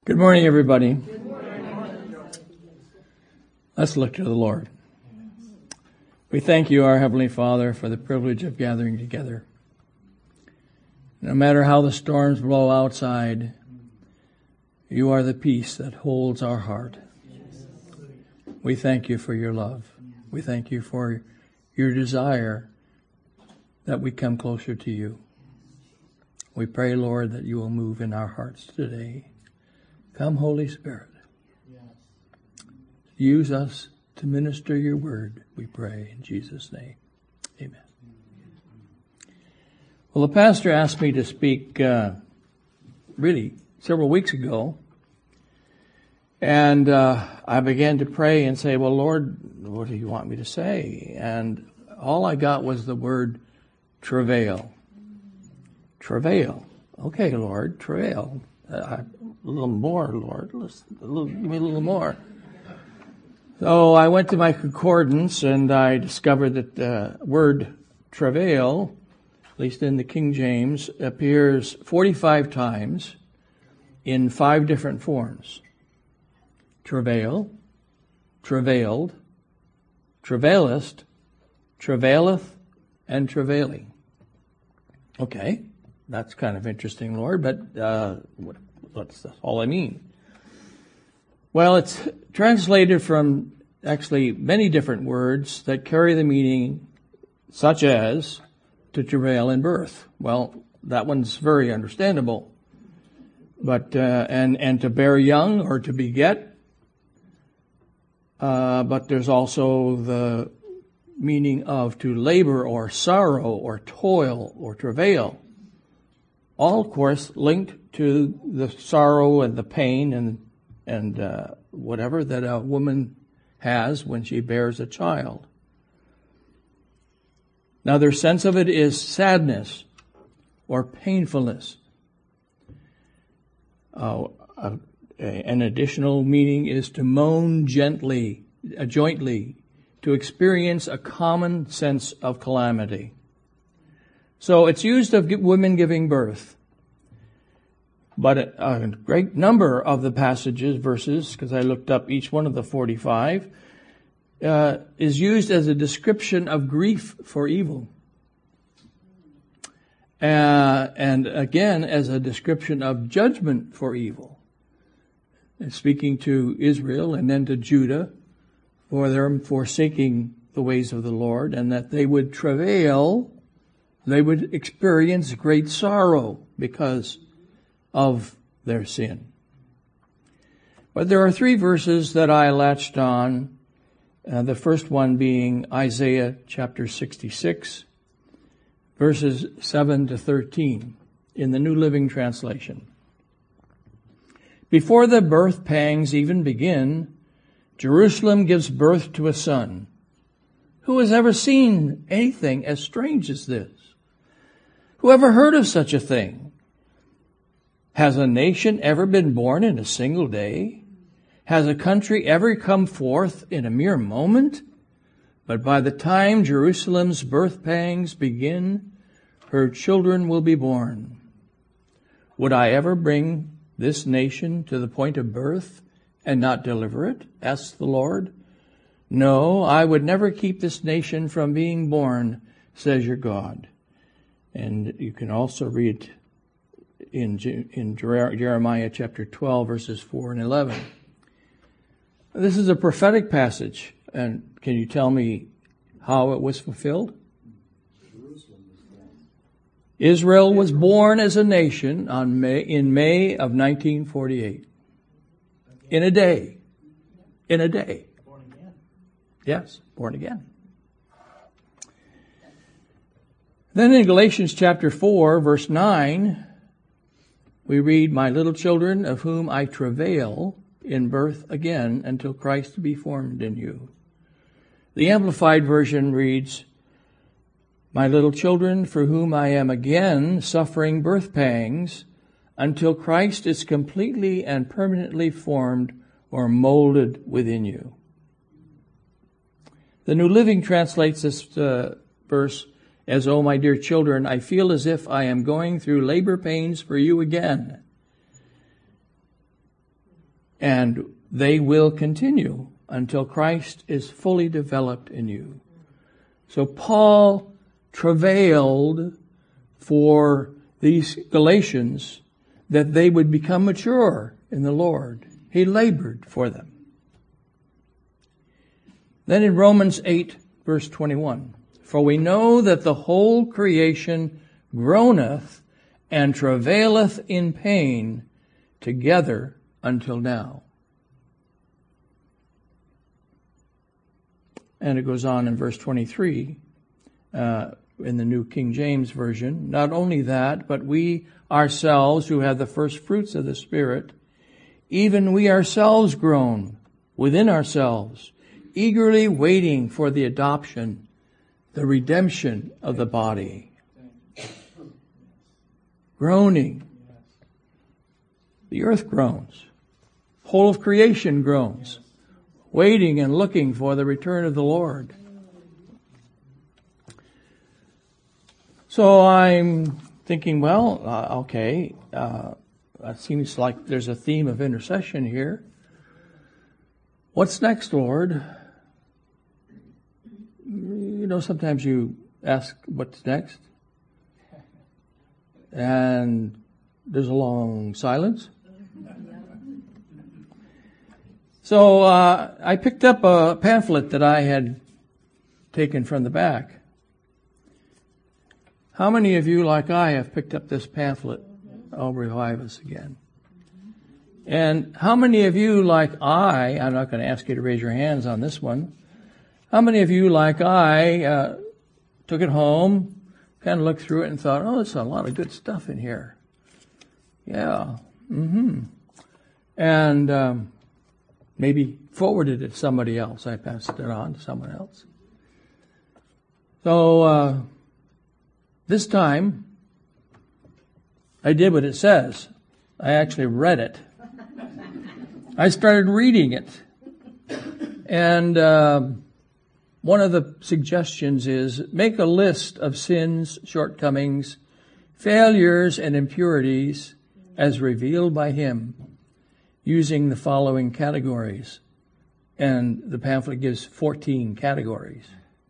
Good morning, everybody. Good morning. Let's look to the Lord. We thank you, our Heavenly Father, for the privilege of gathering together. No matter how the storms blow outside, you are the peace that holds our heart. We thank you for your love. We thank you for your desire that we come closer to you. We pray, Lord, that you will move in our hearts today. Come, Holy Spirit. Use us to minister your word, we pray in Jesus' name. Amen. Well, the pastor asked me to speak really several weeks ago. And I began to pray and say, well, Lord, what do you want me to say? And all I got was the word travail. Travail. Okay, Lord, travail. A little more, Lord. Give me a little more. So I went to my concordance and I discovered that the word travail, at least in the King James, appears 45 times in 5 different forms. Travail, travailed, travailest, travaileth, and travailing. Okay. That's kind of interesting, Lord, but what's all I mean? Well, it's translated from actually many different words that carry the meaning such as to travail in birth. Well, that one's very understandable. But and to bear young or to beget. But there's also the meaning of to labor or sorrow or toil or travail. All, of course, linked to the sorrow and the pain and whatever that a woman has when she bears a child. Now, their sense of it is sadness or painfulness. An additional meaning is to moan jointly, to experience a common sense of calamity. So it's used of women giving birth. But a great number of the verses, because I looked up each one of the 45, is used as a description of grief for evil. And again, as a description of judgment for evil. And speaking to Israel and then to Judah for their forsaking the ways of the Lord, and that they would travail. They would experience great sorrow because of their sin. But there are 3 verses that I latched on, the first one being Isaiah chapter 66, verses 7 to 13 in the New Living Translation. Before the birth pangs even begin, Jerusalem gives birth to a son. Who has ever seen anything as strange as this? Who ever heard of such a thing? Has a nation ever been born in a single day? Has a country ever come forth in a mere moment? But by the time Jerusalem's birth pangs begin, her children will be born. Would I ever bring this nation to the point of birth and not deliver it? Asks the Lord. No, I would never keep this nation from being born, says your God. And you can also read in Jeremiah chapter 12, verses 4 and 11. This is a prophetic passage. And can you tell me how it was fulfilled? Israel was born as a nation in May of 1948. In a day. In a day. Born again. Yes, born again. Then in Galatians chapter 4, verse 9, we read, my little children, of whom I travail in birth again until Christ be formed in you. The Amplified Version reads, my little children, for whom I am again suffering birth pangs until Christ is completely and permanently formed or molded within you. The New Living translates this verse as, oh, my dear children, I feel as if I am going through labor pains for you again. And they will continue until Christ is fully developed in you. So Paul travailed for these Galatians that they would become mature in the Lord. He labored for them. Then in Romans 8, verse 21, for we know that the whole creation groaneth and travaileth in pain together until now. And it goes on in verse 23, in the New King James Version. Not only that, but we ourselves who have the first fruits of the Spirit, even we ourselves groan within ourselves, eagerly waiting for the adoption, the redemption of the body. Groaning. The earth groans. Whole of creation groans, waiting and looking for the return of the Lord. So I'm thinking, well, okay, it seems like there's a theme of intercession here. What's next, Lord? You know, sometimes you ask what's next, and there's a long silence. So I picked up a pamphlet that I had taken from the back. How many of you, like I, have picked up this pamphlet, "Oh, Revive Us Again"? And how many of you, like I'm not going to ask you to raise your hands on this one. How many of you, like I, took it home, kind of looked through it and thought, oh, there's a lot of good stuff in here. Yeah. And maybe forwarded it to somebody else. I passed it on to someone else. So this time, I did what it says. I actually read it. I started reading it. And one of the suggestions is make a list of sins, shortcomings, failures, and impurities as revealed by Him, using the following categories. And the pamphlet gives 14 categories.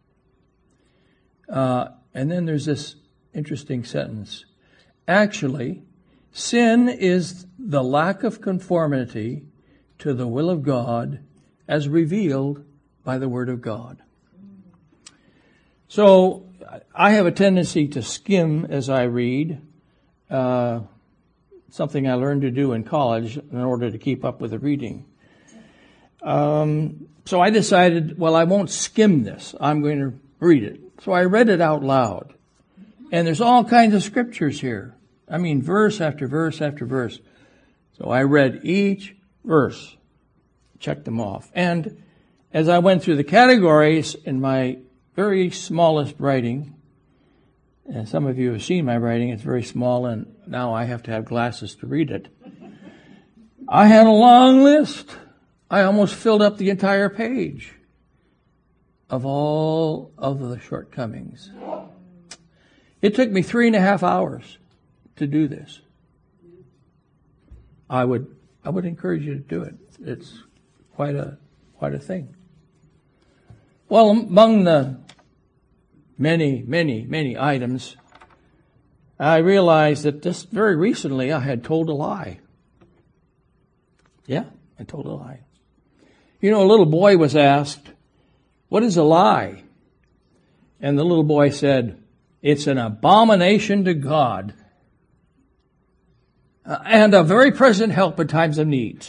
And then there's this interesting sentence. Actually, sin is the lack of conformity to the will of God as revealed by the Word of God. So I have a tendency to skim as I read, something I learned to do in college in order to keep up with the reading. So I decided, well, I won't skim this. I'm going to read it. So I read it out loud. And there's all kinds of scriptures here. I mean, verse after verse after verse. So I read each verse, checked them off. And as I went through the categories in my very smallest writing, and some of you have seen my writing, it's very small, and now I have to have glasses to read it. I had a long list. I almost filled up the entire page of all of the shortcomings. It took me 3.5 hours to do this. I would encourage you to do it. It's quite a thing. Well, among the many items, I realized that just very recently I had told a lie. Yeah, I told a lie. You know, a little boy was asked, "What is a lie?" And the little boy said, "It's an abomination to God and a very present help in times of need."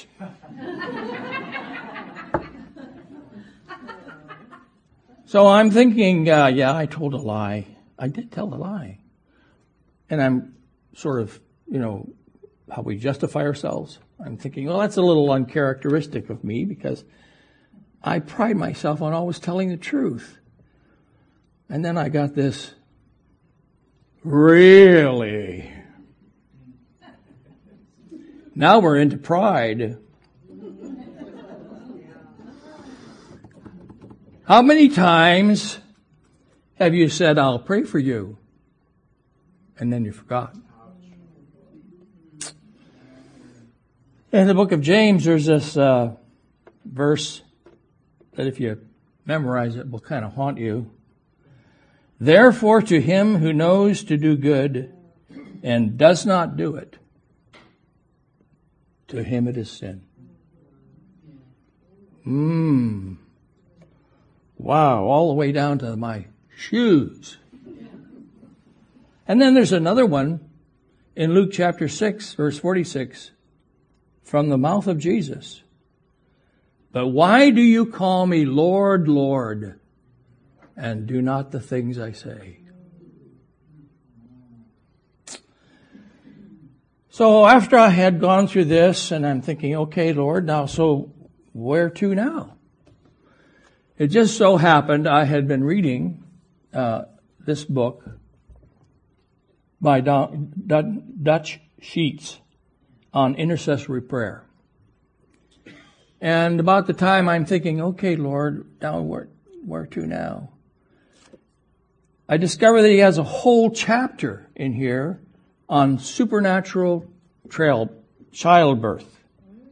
So I'm thinking, yeah, I told a lie. I did tell a lie. And I'm sort of, how we justify ourselves. I'm thinking, well, that's a little uncharacteristic of me because I pride myself on always telling the truth. And then I got this, really? Now we're into pride. How many times have you said, "I'll pray for you," and then you forgot? In the book of James, there's this verse that if you memorize it will kind of haunt you. Therefore, to him who knows to do good and does not do it, to him it is sin. Wow, all the way down to my shoes. And then there's another one in Luke chapter 6, verse 46, from the mouth of Jesus. But why do you call me Lord, Lord, and do not the things I say? So after I had gone through this, and I'm thinking, okay, Lord, now, so where to now? It just so happened I had been reading this book by Dutch Sheets on intercessory prayer. And about the time I'm thinking, okay, Lord, now where to now? I discover that he has a whole chapter in here on supernatural childbirth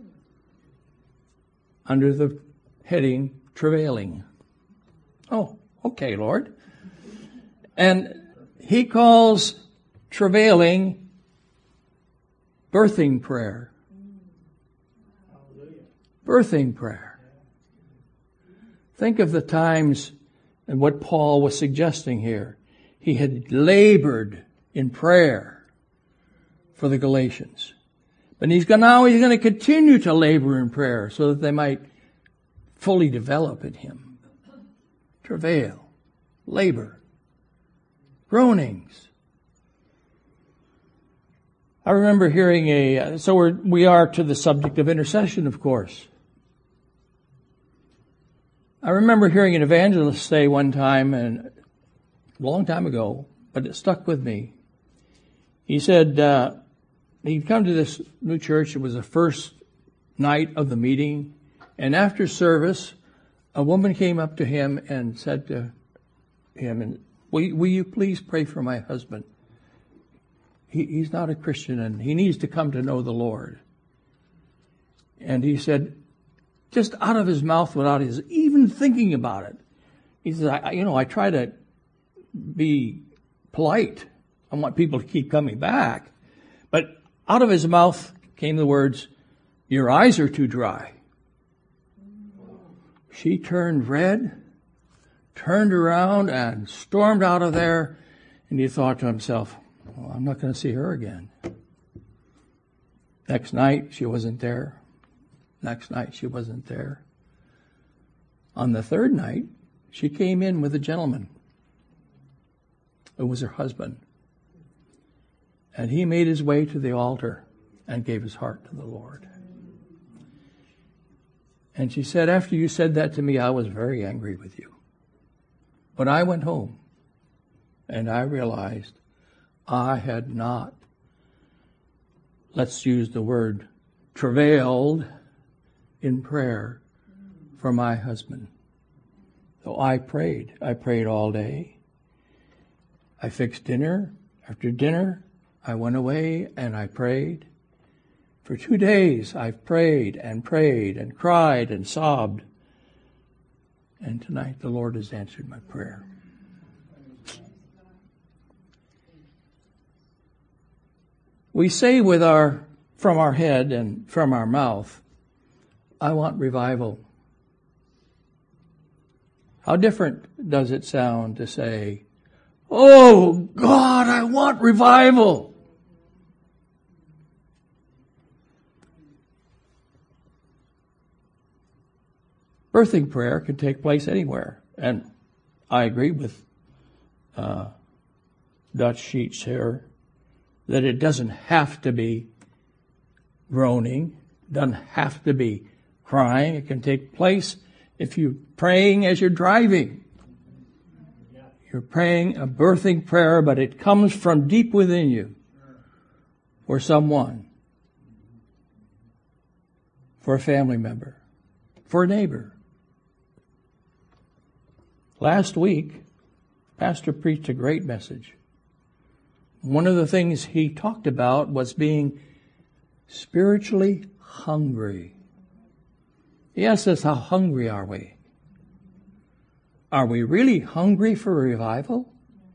under the heading travailing. Oh, okay, Lord. And he calls travailing birthing prayer. Birthing prayer. Think of the times and what Paul was suggesting here. He had labored in prayer for the Galatians. But he's going to continue to labor in prayer so that they might fully develop in him. Travail, labor, groanings. I remember hearing we are to the subject of intercession, of course. I remember hearing an evangelist say one time, and a long time ago, but it stuck with me. He said, he'd come to this new church. It was the first night of the meeting. And after service, a woman came up to him and said to him, will you please pray for my husband? He's not a Christian and he needs to come to know the Lord. And he said, just out of his mouth without his even thinking about it, he says, I try to be polite. I want people to keep coming back. But out of his mouth came the words, your eyes are too dry. She turned red, turned around, and stormed out of there. And he thought to himself, well, I'm not going to see her again. Next night, she wasn't there. Next night, she wasn't there. On the third night, she came in with a gentleman. It was her husband. And he made his way to the altar and gave his heart to the Lord. And she said, after you said that to me, I was very angry with you. But I went home and I realized I had not, let's use the word, travailed in prayer for my husband. So I prayed. I prayed all day. I fixed dinner. After dinner, I went away and I prayed. For 2 days, I've prayed and cried and sobbed. And tonight, the Lord has answered my prayer. We say from our head and from our mouth, I want revival. How different does it sound to say, oh God, I want revival. Birthing prayer can take place anywhere. And I agree with Dutch Sheets here that it doesn't have to be groaning, doesn't have to be crying. It can take place if you're praying as you're driving. You're praying a birthing prayer, but it comes from deep within you for someone, for a family member, for a neighbor. Last week, Pastor preached a great message. One of the things he talked about was being spiritually hungry. He asks us, how hungry are we? Are we really hungry for revival?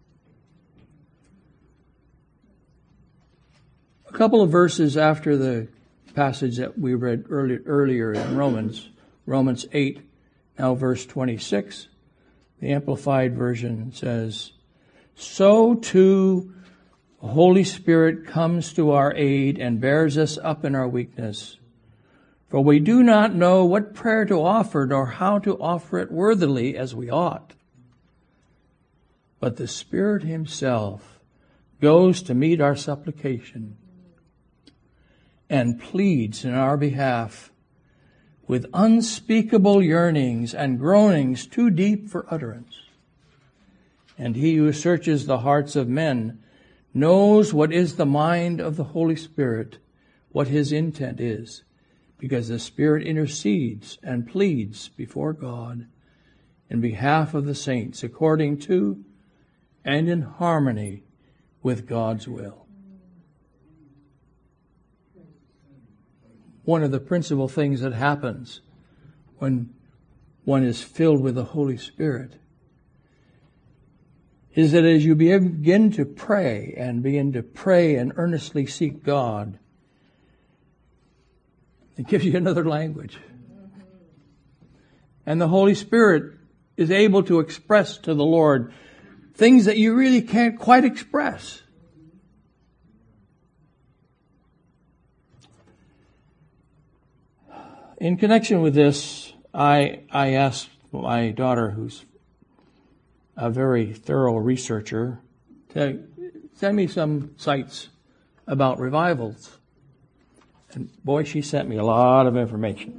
A couple of verses after the passage that we read earlier in Romans 8, now verse 26, the Amplified Version says, so too the Holy Spirit comes to our aid and bears us up in our weakness. For we do not know what prayer to offer nor how to offer it worthily as we ought. But the Spirit himself goes to meet our supplication and pleads in our behalf with unspeakable yearnings and groanings too deep for utterance. And he who searches the hearts of men knows what is the mind of the Holy Spirit, what his intent is, because the Spirit intercedes and pleads before God in behalf of the saints according to and in harmony with God's will. One of the principal things that happens when one is filled with the Holy Spirit is that as you begin to pray and earnestly seek God, it gives you another language. And the Holy Spirit is able to express to the Lord things that you really can't quite express. In connection with this, I asked my daughter, who's a very thorough researcher, to send me some sites about revivals. And boy, she sent me a lot of information.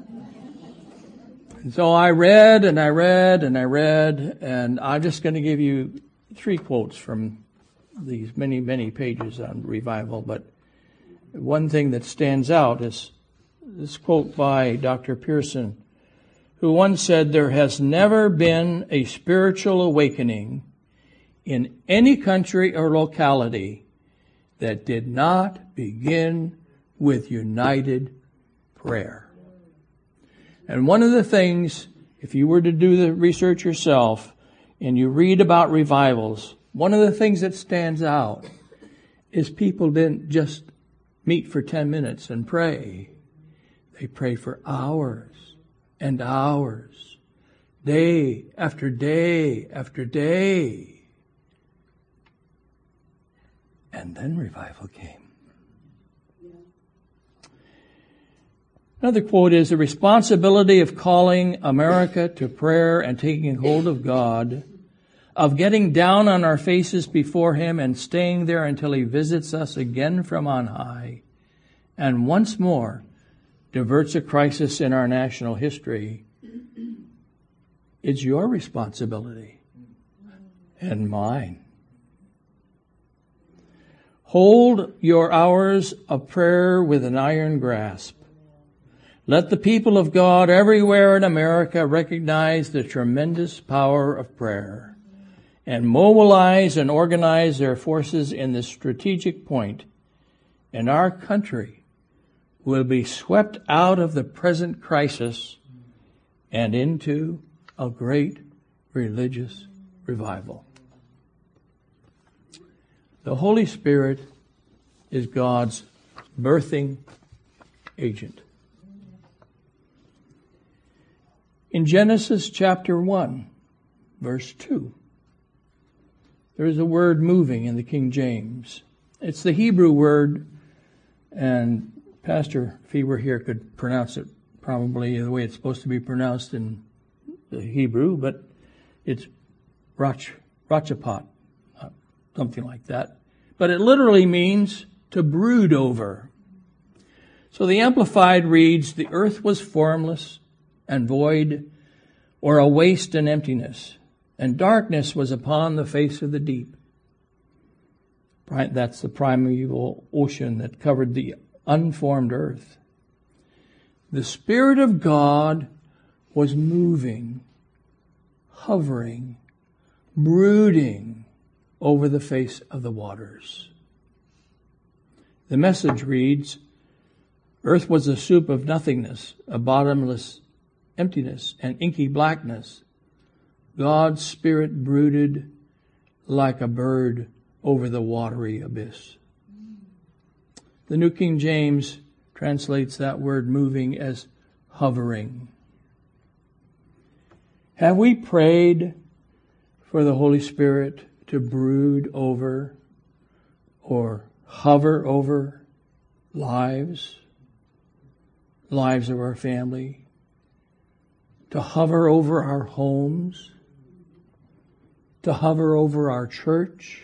And so I read, and I'm just going to give you 3 quotes from these many, many pages on revival. But one thing that stands out is this quote by Dr. Pearson, who once said, there has never been a spiritual awakening in any country or locality that did not begin with united prayer. And one of the things, if you were to do the research yourself and you read about revivals, one of the things that stands out is people didn't just meet for 10 minutes and pray. They pray for hours and hours, day after day after day. And then revival came. Another quote is, the responsibility of calling America to prayer and taking hold of God, of getting down on our faces before him and staying there until he visits us again from on high, and once more diverts a crisis in our national history. It's your responsibility and mine. Hold your hours of prayer with an iron grasp. Let the people of God everywhere in America recognize the tremendous power of prayer and mobilize and organize their forces in this strategic point, and our country will be swept out of the present crisis and into a great religious revival. The Holy Spirit is God's birthing agent. In Genesis chapter 1, verse 2, there is a word moving in the King James. It's the Hebrew word, and Pastor, if he were here, could pronounce it probably the way it's supposed to be pronounced in the Hebrew, but it's rachapot, something like that. But it literally means to brood over. So the Amplified reads, the earth was formless and void, or a waste and emptiness, and darkness was upon the face of the deep. That's the primeval ocean that covered the unformed earth. The Spirit of God was moving, hovering, brooding over the face of the waters. The Message reads, Earth was a soup of nothingness, a bottomless emptiness, and inky blackness. God's Spirit brooded like a bird over the watery abyss. The New King James translates that word moving as hovering. Have we prayed for the Holy Spirit to brood over or hover over lives of our family, to hover over our homes, to hover over our church,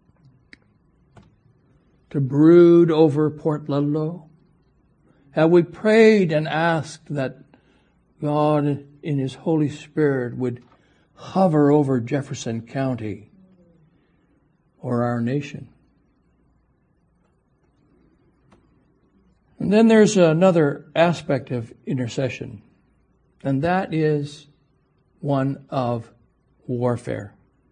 to brood over Port Ludlow? Have we prayed and asked that God in His Holy Spirit would hover over Jefferson County or our nation? And then there's another aspect of intercession, and that is one of warfare.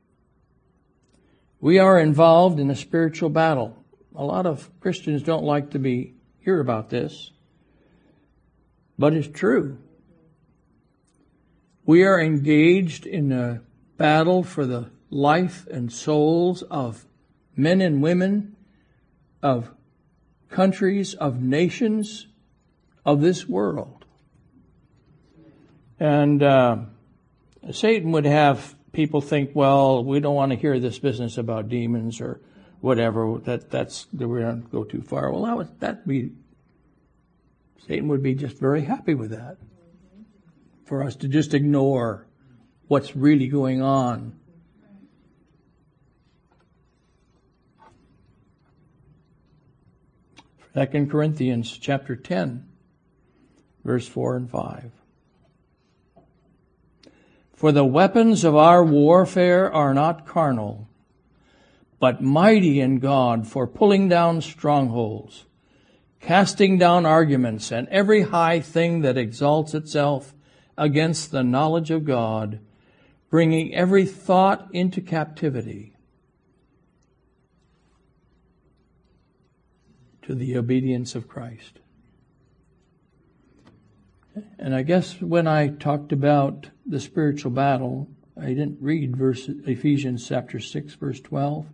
We are involved in a spiritual battle. A lot of Christians don't like to hear about this, but it's true. We are engaged in a battle for the life and souls of men and women, of countries, of nations, of this world. And Satan would have people think, well, we don't want to hear this business about demons or whatever. That's we're going to go too far. Well, Satan would be just very happy with that, for us to just ignore what's really going on. Second Corinthians chapter 10, verse 4 and 5. For the weapons of our warfare are not carnal, but mighty in God for pulling down strongholds, casting down arguments and every high thing that exalts itself against the knowledge of God, bringing every thought into captivity to the obedience of Christ. And I guess when I talked about the spiritual battle, I didn't read Ephesians chapter 6, verse 12.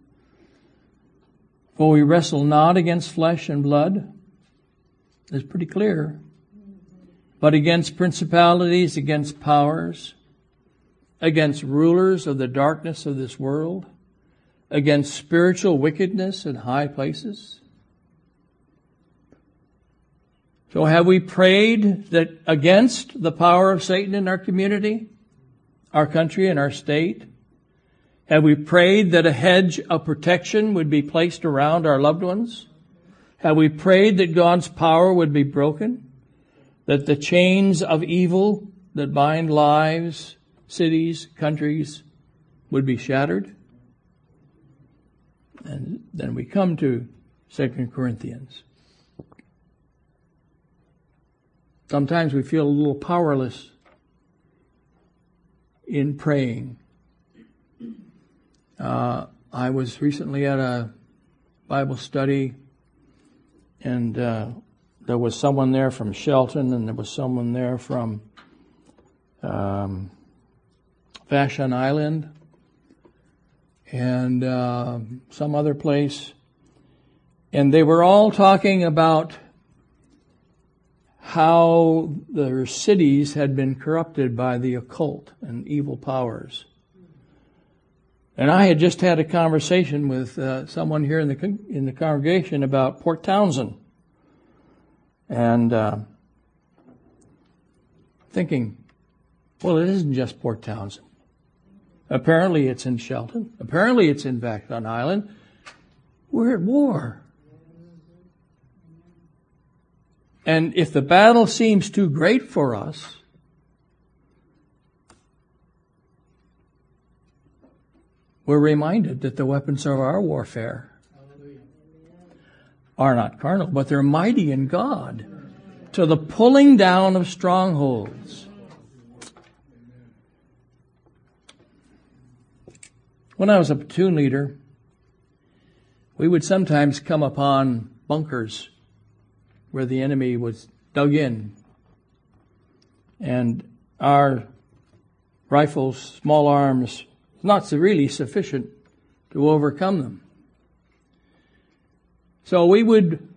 For we wrestle not against flesh and blood. It's pretty clear. But against principalities, against powers, against rulers of the darkness of this world, against spiritual wickedness in high places. So have we prayed that against the power of Satan in our community, our country, and our state? Have we prayed that a hedge of protection would be placed around our loved ones? Have we prayed that God's power would be broken? That the chains of evil that bind lives, cities, countries would be shattered? And then we come to 2 Corinthians. Sometimes we feel a little powerless in praying. I was recently at a Bible study, and there was someone there from Shelton, and there was someone there from Vashon Island, and some other place. And they were all talking about how their cities had been corrupted by the occult and evil powers. And I had just had a conversation with someone here in the congregation about Port Townsend, and thinking, well, it isn't just Port Townsend. Apparently, it's in Shelton. Apparently, it's in Vashon Island. We're at war. And if the battle seems too great for us, we're reminded that the weapons of our warfare are not carnal, but they're mighty in God to the pulling down of strongholds. When I was a platoon leader, we would sometimes come upon bunkers where the enemy was dug in. And our rifles, small arms, not really sufficient to overcome them. So we would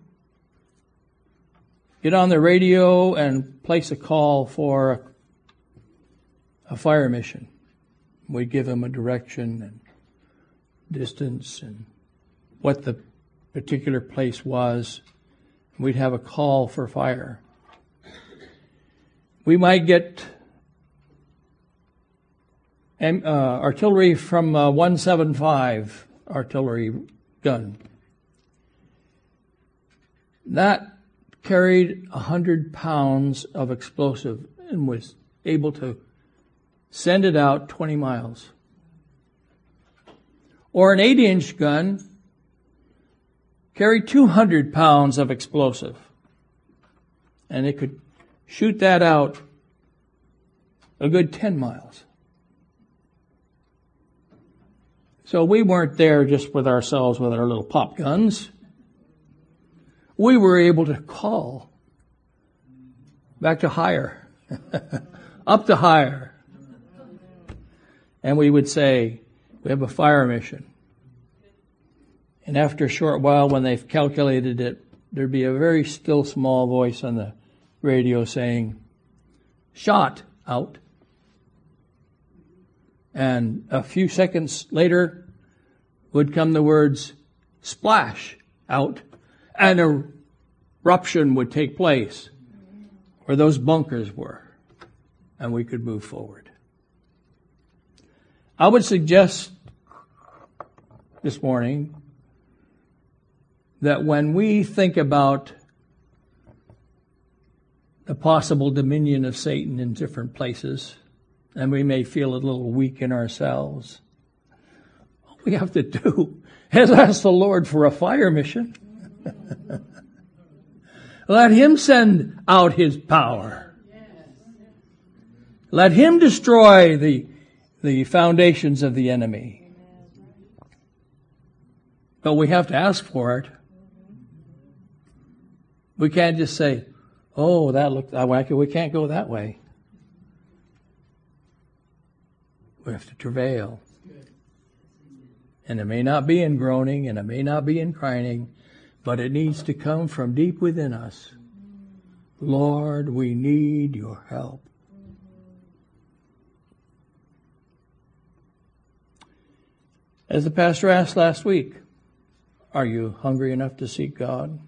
get on the radio and place a call for a fire mission. We'd give them a direction and distance and what the particular place was. We'd have a call for fire. We might get artillery from 175 artillery gun. That carried 100 pounds of explosive and was able to send it out 20 miles. Or an 8-inch gun carried 200 pounds of explosive. And it could shoot that out a good 10 miles. So we weren't there just with ourselves with our little pop guns. We were able to call back to higher, up to higher. And we would say, we have a fire mission. And after a short while, when they've calculated it, there'd be a very still small voice on the radio saying, shot out. And a few seconds later would come the words, splash out. And an eruption would take place where those bunkers were. And we could move forward. I would suggest this morning that when we think about the possible dominion of Satan in different places, and we may feel a little weak in ourselves, all we have to do is ask the Lord for a fire mission. Let Him send out His power. Let Him destroy the foundations of the enemy. But we have to ask for it. We can't just say, oh, that looked wacky. We can't go that way. We have to travail. And it may not be in groaning, and it may not be in crying, but it needs to come from deep within us. Lord, we need your help. As the pastor asked last week, are you hungry enough to seek God?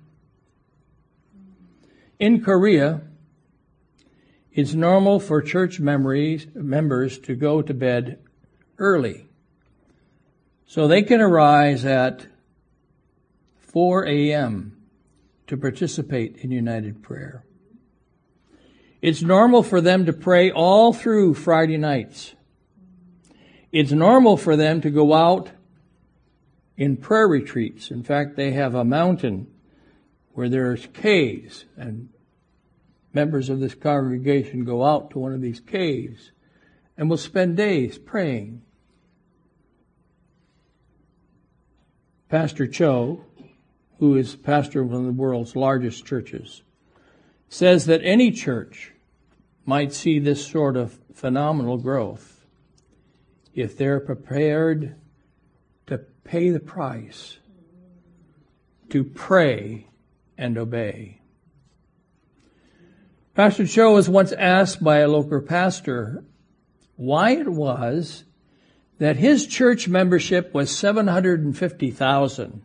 In Korea, it's normal for church members to go to bed early, so they can arise at 4 a.m. to participate in united prayer. It's normal for them to pray all through Friday nights. It's normal for them to go out in prayer retreats. In fact, they have a mountain where there's caves, and members of this congregation go out to one of these caves and will spend days praying. Pastor Cho, who is pastor of one of the world's largest churches, says that any church might see this sort of phenomenal growth if they're prepared to pay the price, to pray and obey. Pastor Cho was once asked by a local pastor why it was that his church membership was 750,000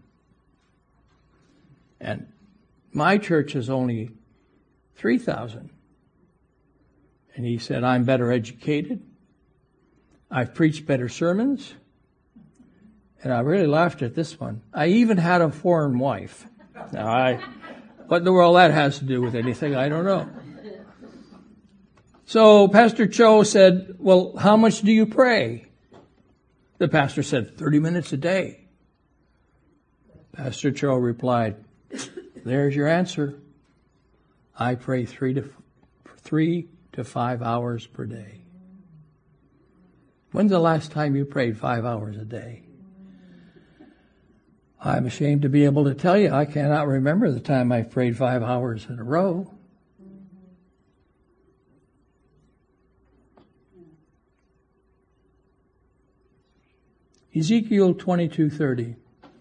and my church is only 3,000. And he said, I'm better educated. I've preached better sermons. And I really laughed at this one. I even had a foreign wife. Now, what in the world that has to do with anything, I don't know. So Pastor Cho said, well, how much do you pray? The pastor said, 30 minutes a day. Pastor Cho replied, there's your answer. I pray 3 to 5 hours per day. When's the last time you prayed 5 hours a day? I'm ashamed to be able to tell you I cannot remember the time I've prayed 5 hours in a row. Ezekiel 22:30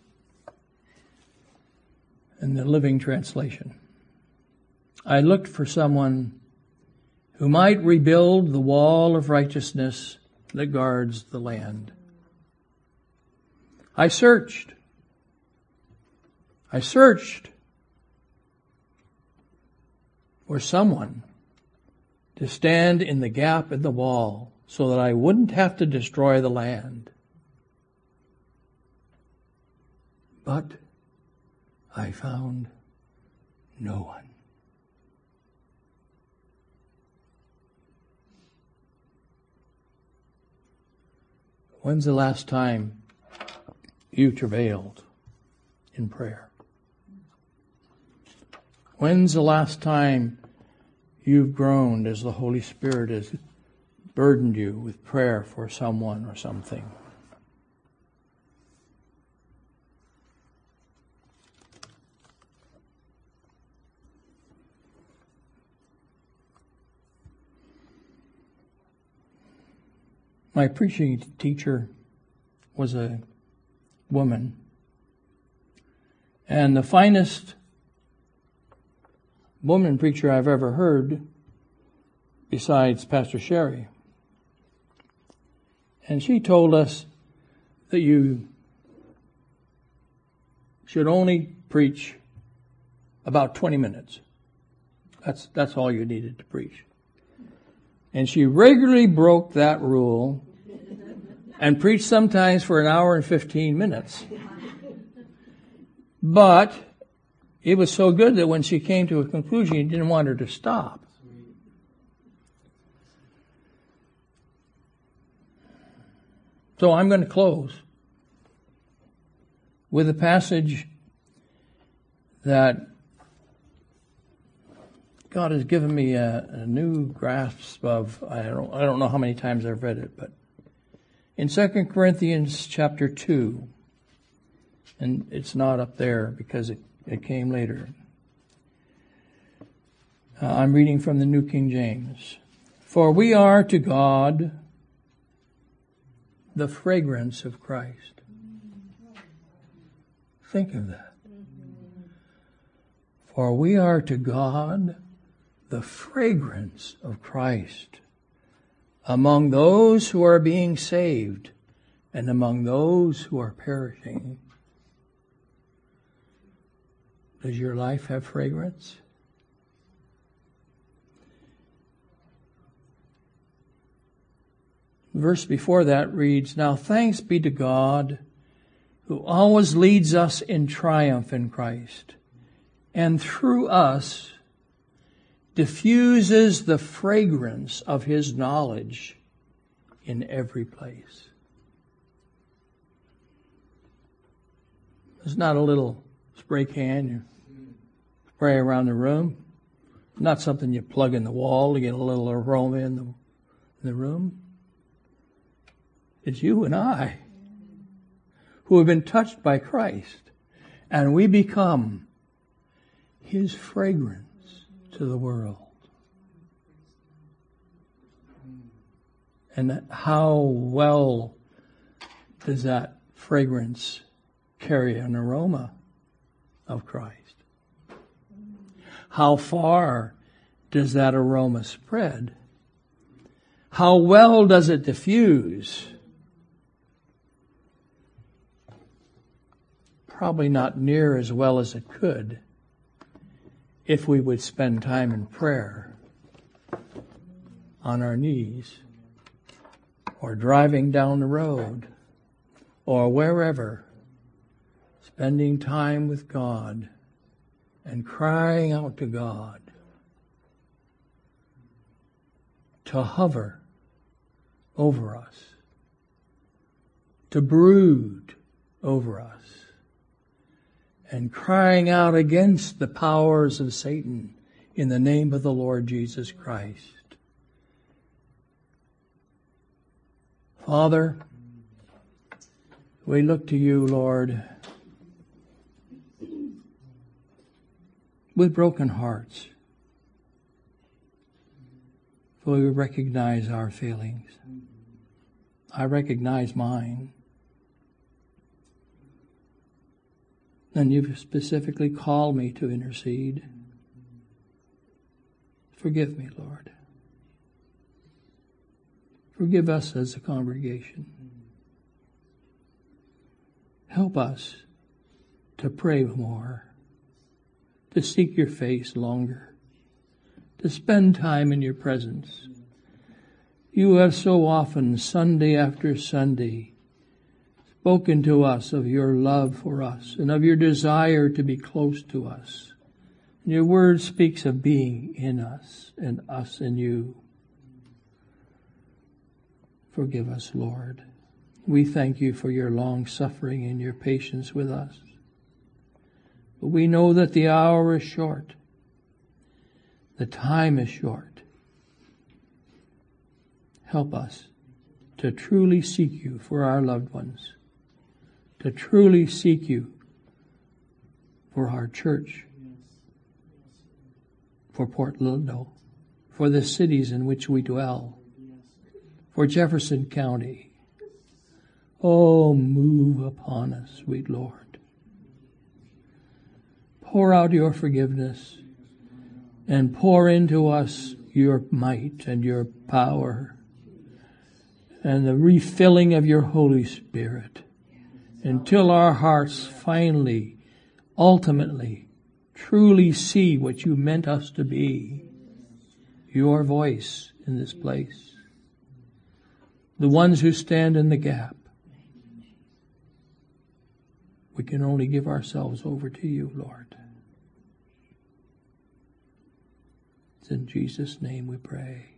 in the Living Translation. I looked for someone who might rebuild the wall of righteousness that guards the land. I searched for someone to stand in the gap in the wall so that I wouldn't have to destroy the land. But I found no one. When's the last time you travailed in prayer? When's the last time you've groaned as the Holy Spirit has burdened you with prayer for someone or something? My preaching teacher was a woman, and the finest woman preacher I've ever heard, besides Pastor Sherry. And she told us that you should only preach about 20 minutes. That's all you needed to preach. And she regularly broke that rule and preached sometimes for an hour and 15 minutes. But it was so good that when she came to a conclusion, you didn't want her to stop. So I'm going to close with a passage that God has given me a new grasp of. I don't know how many times I've read it, but in 2 Corinthians chapter 2, and it's not up there because it came later. I'm reading from the New King James. For we are to God the fragrance of Christ. Think of that. For we are to God the fragrance of Christ among those who are being saved and among those who are perishing. Does your life have fragrance? The verse before that reads, Now thanks be to God who always leads us in triumph in Christ, and through us diffuses the fragrance of his knowledge in every place. It's not a little spray can you spray around the room. Not something you plug in the wall to get a little aroma in the room. It's you and I who have been touched by Christ, and we become his fragrance to the world. And how well does that fragrance carry an aroma of Christ? How far does that aroma spread? How well does it diffuse? Probably not near as well as it could if we would spend time in prayer on our knees or driving down the road or wherever, spending time with God and crying out to God to hover over us, to brood over us, and crying out against the powers of Satan in the name of the Lord Jesus Christ. Father, we look to you, Lord, with broken hearts. For we recognize our failings. I recognize mine. And you've specifically called me to intercede. Forgive me, Lord. Forgive us as a congregation. Help us to pray more, to seek your face longer, to spend time in your presence. You have so often, Sunday after Sunday, spoken to us of your love for us and of your desire to be close to us. And your word speaks of being in us and us in you. Forgive us, Lord. We thank you for your long suffering and your patience with us. But we know that the hour is short. The time is short. Help us to truly seek you for our loved ones, to truly seek you for our church, for Port Lindo, for the cities in which we dwell, for Jefferson County. Oh, move upon us, sweet Lord. Pour out your forgiveness and pour into us your might and your power and the refilling of your Holy Spirit until our hearts finally, ultimately, truly see what you meant us to be, your voice in this place, the ones who stand in the gap. We can only give ourselves over to you, Lord. It's in Jesus' name we pray.